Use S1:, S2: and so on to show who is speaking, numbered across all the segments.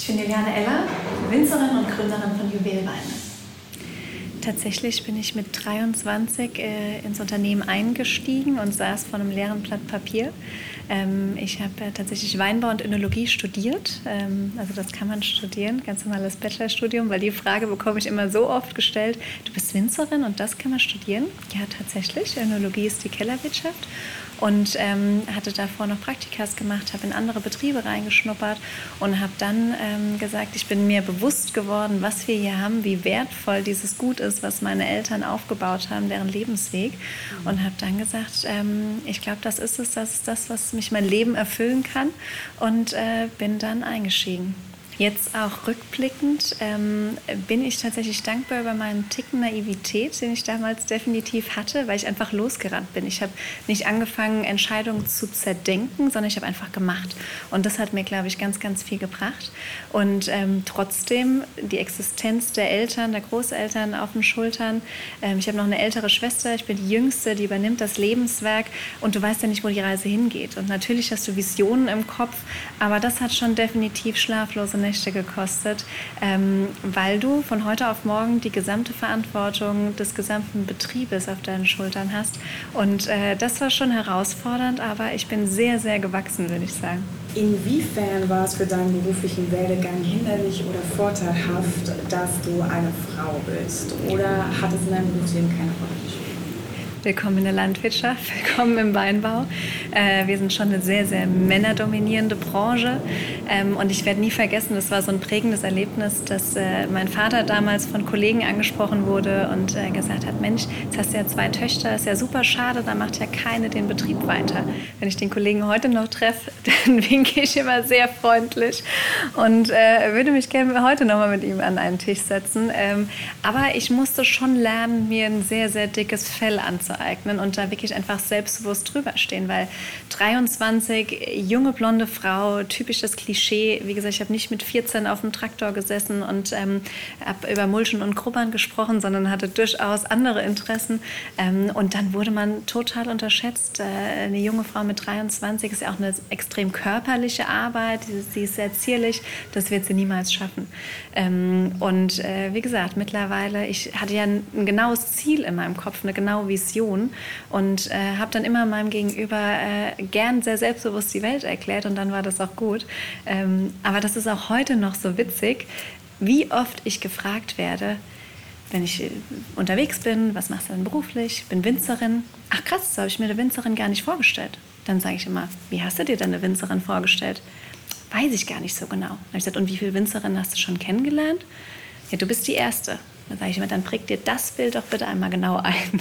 S1: Ich bin Juliane Eller, Winzerin und Gründerin von Juwelweine.
S2: Tatsächlich bin ich mit 23 ins Unternehmen eingestiegen und saß vor einem leeren Blatt Papier. Ich habe tatsächlich Weinbau und Önologie studiert. Also das kann man studieren, ganz normales Bachelorstudium, weil die Frage bekomme ich immer so oft gestellt, du bist Winzerin und das kann man studieren? Ja, tatsächlich. Önologie ist die Kellerwirtschaft. Und hatte davor noch Praktikas gemacht, habe in andere Betriebe reingeschnuppert und habe dann gesagt, ich bin mir bewusst geworden, was wir hier haben, wie wertvoll dieses Gut ist, was meine Eltern aufgebaut haben, deren Lebensweg. Und habe dann gesagt, ich glaube, das ist das, was mich mein Leben erfüllen kann, und bin dann eingestiegen. Jetzt auch rückblickend bin ich tatsächlich dankbar über meinen Ticken Naivität, den ich damals definitiv hatte, weil ich einfach losgerannt bin. Ich habe nicht angefangen, Entscheidungen zu zerdenken, sondern ich habe einfach gemacht. Und das hat mir, glaube ich, ganz, ganz viel gebracht. Und trotzdem die Existenz der Eltern, der Großeltern auf den Schultern. Ich habe noch eine ältere Schwester, ich bin die Jüngste, die übernimmt das Lebenswerk. Und du weißt ja nicht, wo die Reise hingeht. Und natürlich hast du Visionen im Kopf, aber das hat schon definitiv schlaflose Nächte gekostet, weil du von heute auf morgen die gesamte Verantwortung des gesamten Betriebes auf deinen Schultern hast. Und das war schon herausfordernd, aber ich bin sehr, sehr gewachsen, würde ich sagen.
S3: Inwiefern war es für deinen beruflichen Werdegang hinderlich oder vorteilhaft, dass du eine Frau bist? Oder hat es in deinem Berufsleben keine Rolle gespielt?
S2: Willkommen in der Landwirtschaft, willkommen im Weinbau. Wir sind schon eine sehr, sehr männerdominierende Branche. Und ich werde nie vergessen, das war so ein prägendes Erlebnis, dass mein Vater damals von Kollegen angesprochen wurde und gesagt hat, Mensch, jetzt hast du ja 2 Töchter, ist ja super schade, da macht ja keine den Betrieb weiter. Wenn ich den Kollegen heute noch treffe, dann winke ich immer sehr freundlich und würde mich gerne heute noch mal mit ihm an einen Tisch setzen. Aber ich musste schon lernen, mir ein sehr, sehr dickes Fell anzueignen und da wirklich einfach selbstbewusst drüber stehen, weil 23, junge blonde Frau, typisches Klischee. Wie gesagt, ich habe nicht mit 14 auf dem Traktor gesessen und habe über Mulchen und Grubbern gesprochen, sondern hatte durchaus andere Interessen. Und dann wurde man total unterschätzt. Eine junge Frau mit 23 ist ja auch eine extrem körperliche Arbeit. Sie ist sehr zierlich. Das wird sie niemals schaffen. Und wie gesagt, mittlerweile, ich hatte ja ein genaues Ziel in meinem Kopf, eine genaue Vision. Und habe dann immer meinem Gegenüber gern sehr selbstbewusst die Welt erklärt und dann war das auch gut. Aber das ist auch heute noch so witzig, wie oft ich gefragt werde, wenn ich unterwegs bin, was machst du denn beruflich? Ich bin Winzerin. Ach krass, so habe ich mir eine Winzerin gar nicht vorgestellt. Dann sage ich immer, wie hast du dir denn eine Winzerin vorgestellt? Weiß ich gar nicht so genau. Dann habe ich gesagt, und wie viele Winzerinnen hast du schon kennengelernt? Ja, du bist die Erste. Dann sage ich immer, dann präg dir das Bild doch bitte einmal genau ein.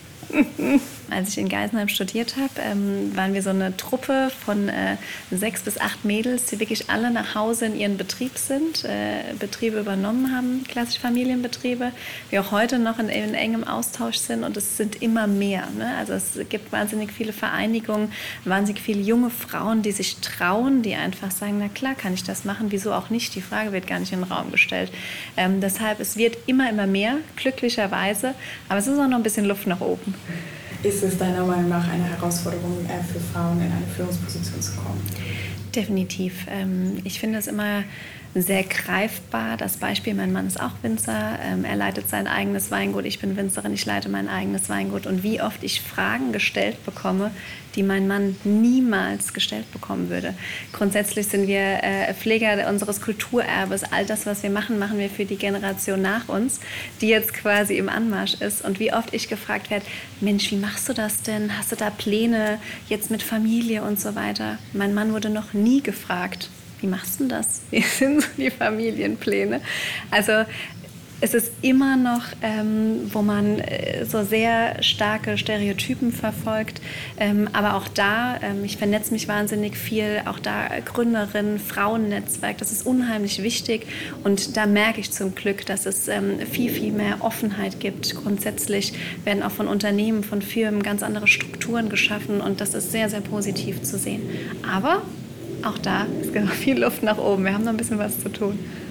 S2: Als ich in Geisenheim studiert habe, waren wir so eine Truppe von 6 bis 8 Mädels, die wirklich alle nach Hause in ihren Betrieb sind, Betriebe übernommen haben, klassische Familienbetriebe, wir auch heute noch in engem Austausch sind und es sind immer mehr. Ne? Also es gibt wahnsinnig viele Vereinigungen, wahnsinnig viele junge Frauen, die sich trauen, die einfach sagen, na klar kann ich das machen, wieso auch nicht? Die Frage wird gar nicht in den Raum gestellt. Deshalb, es wird immer mehr, glücklicherweise, aber es ist auch noch ein bisschen Luft nach oben.
S3: Ist es deiner Meinung nach eine Herausforderung für Frauen, in eine Führungsposition zu kommen?
S2: Definitiv. Ich finde es immer sehr greifbar. Das Beispiel, mein Mann ist auch Winzer, er leitet sein eigenes Weingut, ich bin Winzerin, ich leite mein eigenes Weingut. Und wie oft ich Fragen gestellt bekomme, die mein Mann niemals gestellt bekommen würde. Grundsätzlich sind wir Pfleger unseres Kulturerbes. All das, was wir machen, machen wir für die Generation nach uns, die jetzt quasi im Anmarsch ist. Und wie oft ich gefragt werde, Mensch, wie machst du das denn? Hast du da Pläne jetzt mit Familie und so weiter? Mein Mann wurde noch nie gefragt, wie machst du das? Wie sind so die Familienpläne? Also es ist immer noch, wo man so sehr starke Stereotypen verfolgt. Aber auch da, ich vernetze mich wahnsinnig viel, auch da Gründerin, Frauennetzwerk, das ist unheimlich wichtig. Und da merke ich zum Glück, dass es viel, viel mehr Offenheit gibt. Grundsätzlich werden auch von Unternehmen, von Firmen ganz andere Strukturen geschaffen und das ist sehr, sehr positiv zu sehen. Aber auch da ist noch viel Luft nach oben. Wir haben noch ein bisschen was zu tun.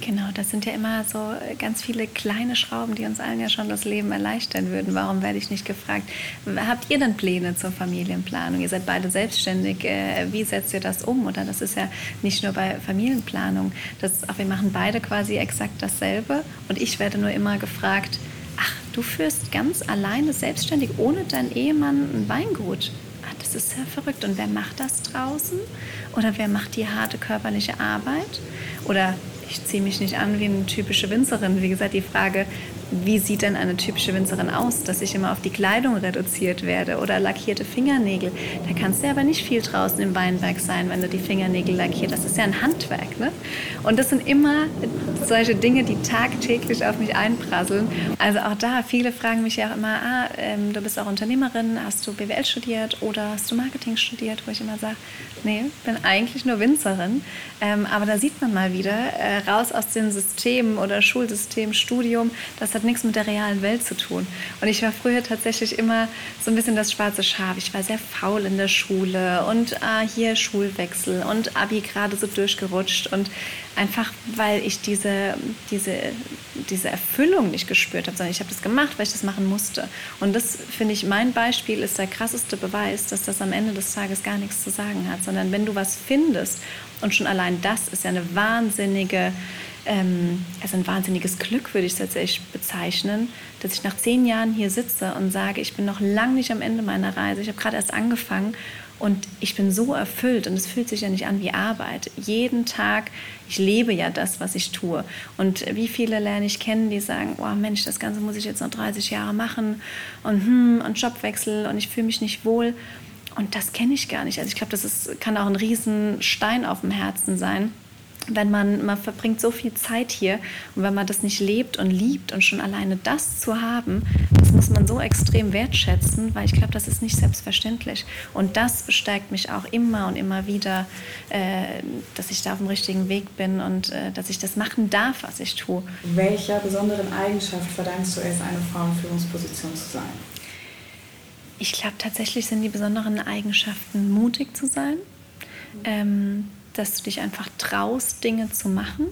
S2: Genau, das sind ja immer so ganz viele kleine Schrauben, die uns allen ja schon das Leben erleichtern würden. Warum werde ich nicht gefragt? Habt ihr denn Pläne zur Familienplanung? Ihr seid beide selbstständig. Wie setzt ihr das um? Oder das ist ja nicht nur bei Familienplanung. Wir machen beide quasi exakt dasselbe. Und ich werde nur immer gefragt, ach, du führst ganz alleine selbstständig ohne deinen Ehemann ein Weingut? Das ist ja verrückt. Und wer macht das draußen? Oder wer macht die harte körperliche Arbeit? Oder ich ziehe mich nicht an wie eine typische Winzerin. Wie gesagt, die Frage, wie sieht denn eine typische Winzerin aus, dass ich immer auf die Kleidung reduziert werde oder lackierte Fingernägel. Da kannst du aber nicht viel draußen im Weinberg sein, wenn du die Fingernägel lackierst. Das ist ja ein Handwerk. Ne? Und das sind immer solche Dinge, die tagtäglich auf mich einprasseln. Also auch da, viele fragen mich ja auch immer, du bist auch Unternehmerin, hast du BWL studiert oder hast du Marketing studiert? Wo ich immer sage, nee, ich bin eigentlich nur Winzerin. Aber da sieht man mal wieder, raus aus den Systemen oder Schulsystem, Studium, das hat nichts mit der realen Welt zu tun. Und ich war früher tatsächlich immer so ein bisschen das schwarze Schaf. Ich war sehr faul in der Schule und hier Schulwechsel und Abi gerade so durchgerutscht. Und einfach, weil ich diese Erfüllung nicht gespürt habe, sondern ich habe das gemacht, weil ich das machen musste. Und das, finde ich, mein Beispiel ist der krasseste Beweis, dass das am Ende des Tages gar nichts zu sagen hat, sondern wenn du was findest, und schon allein das ist ja ein wahnsinniges Glück, würde ich es tatsächlich bezeichnen, dass ich nach 10 Jahren hier sitze und sage, ich bin noch lange nicht am Ende meiner Reise. Ich habe gerade erst angefangen und ich bin so erfüllt und es fühlt sich ja nicht an wie Arbeit. Jeden Tag, ich lebe ja das, was ich tue. Und wie viele lerne ich kennen, die sagen, oh Mensch, das Ganze muss ich jetzt noch 30 Jahre machen und Jobwechsel und ich fühle mich nicht wohl. Und das kenne ich gar nicht. Also ich glaube, kann auch ein Riesenstein auf dem Herzen sein, wenn man verbringt so viel Zeit hier und wenn man das nicht lebt und liebt und schon alleine das zu haben, das muss man so extrem wertschätzen, weil ich glaube, das ist nicht selbstverständlich. Und das bestärkt mich auch immer und immer wieder, dass ich da auf dem richtigen Weg bin und dass ich das machen darf, was ich tue.
S3: Welcher besonderen Eigenschaft verdankst du es, eine Frau in Führungsposition zu sein?
S2: Ich glaube, tatsächlich sind die besonderen Eigenschaften, mutig zu sein, dass du dich einfach traust, Dinge zu machen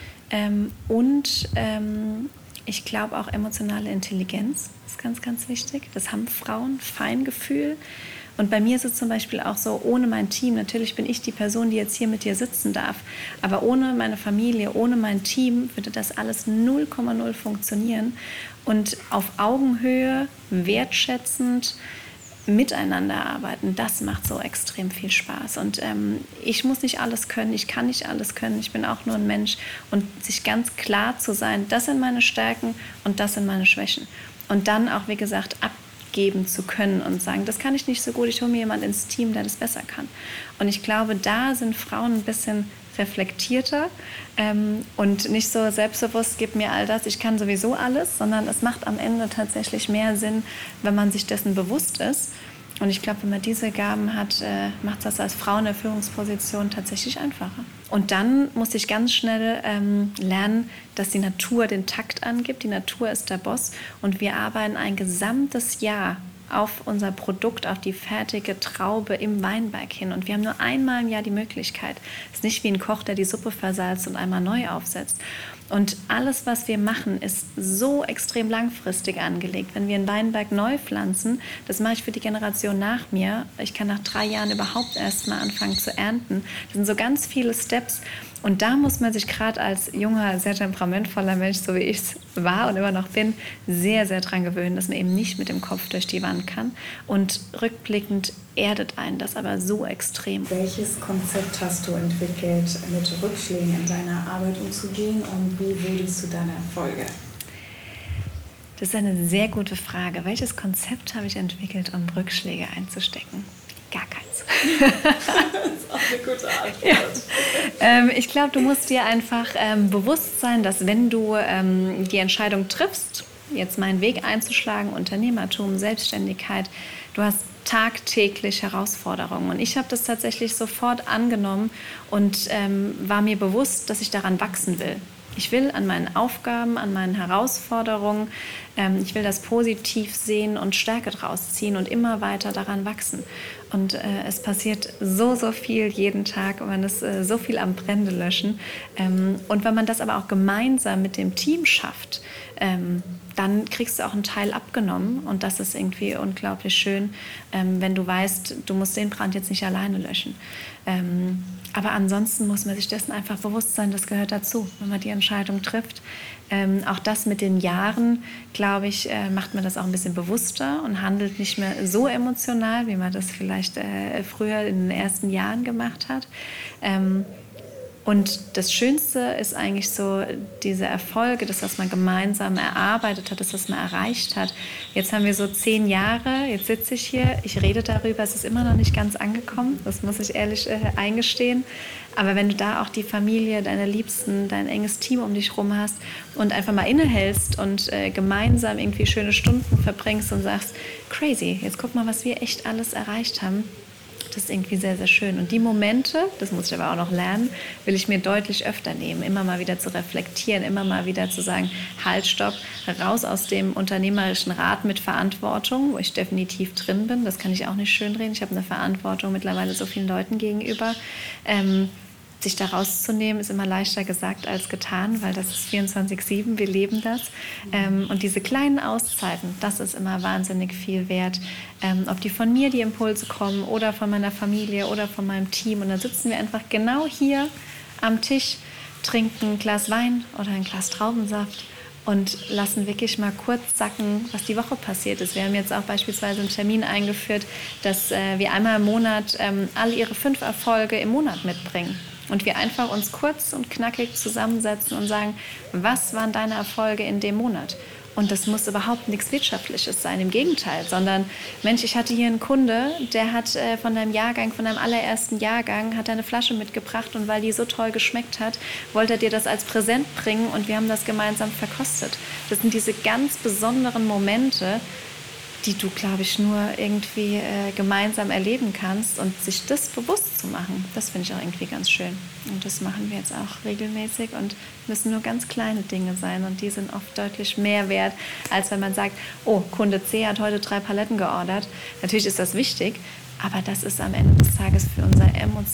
S2: und ich glaube auch emotionale Intelligenz ist ganz, ganz wichtig. Das haben Frauen, Feingefühl. Und bei mir ist es zum Beispiel auch so, ohne mein Team, natürlich bin ich die Person, die jetzt hier mit dir sitzen darf, aber ohne meine Familie, ohne mein Team würde das alles 0,0 funktionieren. Und auf Augenhöhe, wertschätzend, miteinander arbeiten, das macht so extrem viel Spaß. Und ich muss nicht alles können, ich kann nicht alles können, ich bin auch nur ein Mensch. Und sich ganz klar zu sein, das sind meine Stärken und das sind meine Schwächen. Und dann auch, wie gesagt, abgeben zu können und sagen, das kann ich nicht so gut, ich hole mir jemanden ins Team, der das besser kann. Und ich glaube, da sind Frauen ein bisschen reflektierter und nicht so selbstbewusst, gib mir all das, ich kann sowieso alles, sondern es macht am Ende tatsächlich mehr Sinn, wenn man sich dessen bewusst ist. Und ich glaube, wenn man diese Gaben hat, macht das als Frau in der Führungsposition tatsächlich einfacher. Und dann muss ich ganz schnell lernen, dass die Natur den Takt angibt. Die Natur ist der Boss und wir arbeiten ein gesamtes Jahr auf unser Produkt, auf die fertige Traube im Weinberg hin. Und wir haben nur einmal im Jahr die Möglichkeit. Es ist nicht wie ein Koch, der die Suppe versalzt und einmal neu aufsetzt. Und alles, was wir machen, ist so extrem langfristig angelegt. Wenn wir einen Weinberg neu pflanzen, das mache ich für die Generation nach mir. Ich kann nach 3 Jahren überhaupt erst mal anfangen zu ernten. Das sind so ganz viele Steps. Und da muss man sich gerade als junger, sehr temperamentvoller Mensch, so wie ich es war und immer noch bin, sehr, sehr dran gewöhnen, dass man eben nicht mit dem Kopf durch die Wand kann. Und rückblickend erdet einen das aber so extrem.
S3: Welches Konzept hast du entwickelt, mit Rückschlägen in deiner Arbeit umzugehen und wie würdest du deine Erfolge?
S2: Das ist eine sehr gute Frage. Welches Konzept habe ich entwickelt, um Rückschläge einzustecken? Gar keins.
S3: Das ist auch eine gute Antwort.
S2: Ja. Ich glaube, du musst dir einfach bewusst sein, dass wenn du die Entscheidung triffst, jetzt meinen Weg einzuschlagen, Unternehmertum, Selbstständigkeit, du hast tagtäglich Herausforderungen. Und ich habe das tatsächlich sofort angenommen und war mir bewusst, dass ich daran wachsen will. Ich will an meinen Aufgaben, an meinen Herausforderungen, ich will das positiv sehen und Stärke draus ziehen und immer weiter daran wachsen. Und es passiert so, so viel jeden Tag und man ist so viel am Brände löschen. Und wenn man das aber auch gemeinsam mit dem Team schafft, dann kriegst du auch einen Teil abgenommen. Und das ist irgendwie unglaublich schön, wenn du weißt, du musst den Brand jetzt nicht alleine löschen. Aber ansonsten muss man sich dessen einfach bewusst sein, das gehört dazu, wenn man die Entscheidung trifft. Auch das mit den Jahren, glaube ich, macht man das auch ein bisschen bewusster und handelt nicht mehr so emotional, wie man das vielleicht früher in den ersten Jahren gemacht hat. Und das Schönste ist eigentlich so diese Erfolge, das, was man gemeinsam erarbeitet hat, das, was man erreicht hat. Jetzt haben wir so 10 Jahre, jetzt sitze ich hier, ich rede darüber, es ist immer noch nicht ganz angekommen, das muss ich ehrlich eingestehen. Aber wenn du da auch die Familie, deine Liebsten, dein enges Team um dich rum hast und einfach mal innehältst und gemeinsam irgendwie schöne Stunden verbringst und sagst, crazy, jetzt guck mal, was wir echt alles erreicht haben. Das ist irgendwie sehr, sehr schön. Und die Momente, das muss ich aber auch noch lernen, will ich mir deutlich öfter nehmen. Immer mal wieder zu reflektieren, immer mal wieder zu sagen, halt, stopp, raus aus dem unternehmerischen Rad mit Verantwortung, wo ich definitiv drin bin. Das kann ich auch nicht schönreden. Ich habe eine Verantwortung mittlerweile so vielen Leuten gegenüber. Sich da rauszunehmen, ist immer leichter gesagt als getan, weil das ist 24/7, wir leben das. Und diese kleinen Auszeiten, das ist immer wahnsinnig viel wert. Ob die von mir, die Impulse kommen, oder von meiner Familie oder von meinem Team. Und dann sitzen wir einfach genau hier am Tisch, trinken ein Glas Wein oder ein Glas Traubensaft und lassen wirklich mal kurz sacken, was die Woche passiert ist. Wir haben jetzt auch beispielsweise einen Termin eingeführt, dass wir einmal im Monat all ihre 5 Erfolge im Monat mitbringen. Und wir einfach uns kurz und knackig zusammensetzen und sagen, was waren deine Erfolge in dem Monat? Und das muss überhaupt nichts Wirtschaftliches sein, im Gegenteil, sondern Mensch, ich hatte hier einen Kunde, der hat von deinem Jahrgang, von deinem allerersten Jahrgang, hat eine Flasche mitgebracht und weil die so toll geschmeckt hat, wollte er dir das als Präsent bringen und wir haben das gemeinsam verkostet. Das sind diese ganz besonderen Momente, die du, glaube ich, nur irgendwie gemeinsam erleben kannst und sich das bewusst zu machen, das finde ich auch irgendwie ganz schön. Und das machen wir jetzt auch regelmäßig und müssen nur ganz kleine Dinge sein und die sind oft deutlich mehr wert, als wenn man sagt, oh, Kunde C hat heute 3 Paletten geordert. Natürlich ist das wichtig, aber das ist am Ende des Tages für unsere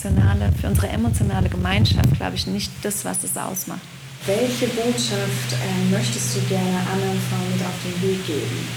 S2: emotionale Gemeinschaft, glaube ich, nicht das, was es ausmacht.
S3: Welche Botschaft möchtest du gerne anderen Frauen mit auf den Weg geben?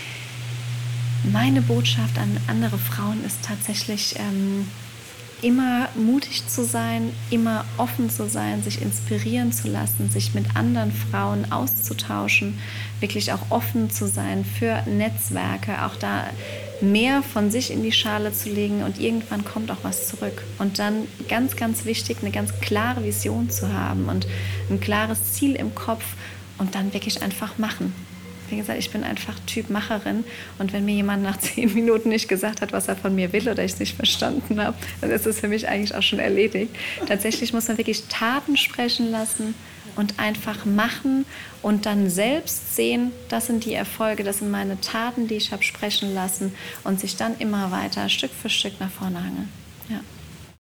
S2: Meine Botschaft an andere Frauen ist tatsächlich, immer mutig zu sein, immer offen zu sein, sich inspirieren zu lassen, sich mit anderen Frauen auszutauschen, wirklich auch offen zu sein für Netzwerke, auch da mehr von sich in die Schale zu legen und irgendwann kommt auch was zurück. Und dann ganz, ganz wichtig, eine ganz klare Vision zu haben und ein klares Ziel im Kopf und dann wirklich einfach machen. Wie gesagt, ich bin einfach Typ Macherin und wenn mir jemand nach 10 Minuten nicht gesagt hat, was er von mir will oder ich es nicht verstanden habe, dann ist es für mich eigentlich auch schon erledigt. Tatsächlich muss man wirklich Taten sprechen lassen und einfach machen und dann selbst sehen, das sind die Erfolge, das sind meine Taten, die ich habe sprechen lassen und sich dann immer weiter Stück für Stück nach vorne hangeln. Ja.